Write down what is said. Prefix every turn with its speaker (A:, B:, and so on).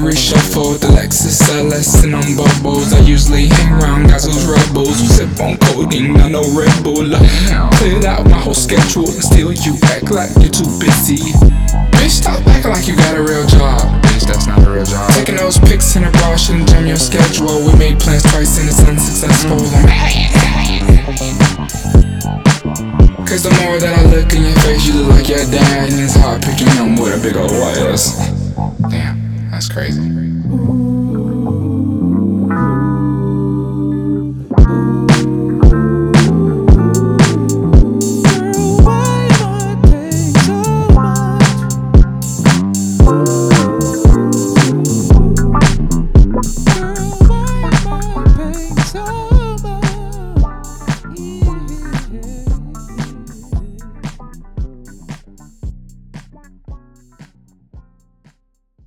A: reshuffle the Lexus LS and on bubbles. I usually hang around guys who's rebels who sip on codeine, not no Red Bull. Cleared out my whole schedule and still you act like you're too busy. Bitch, stop acting like you got a real job. Bitch, that's not a real job. Taking those pics in a bar shouldn't jam your schedule. We made plans twice and it's unsuccessful. Cause the more that I look in your face, you look like your dad, and it's hard picking him with a big old white ass. Damn, that's crazy.
B: Why do I take so much?